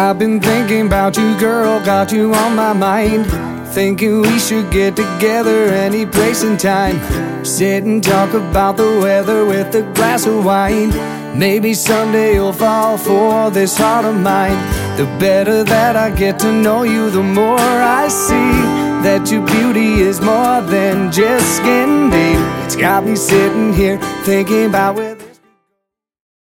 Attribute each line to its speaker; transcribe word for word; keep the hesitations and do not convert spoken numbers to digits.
Speaker 1: I've been thinking about you, girl, got you on my mind. Thinking we should get together any place and time. Sit and talk about the weather with a glass of wine. Maybe someday you'll fall for this heart of mine. The better that I get to know you, the more I see that your beauty is more than just skin deep. It's got me sitting here thinking about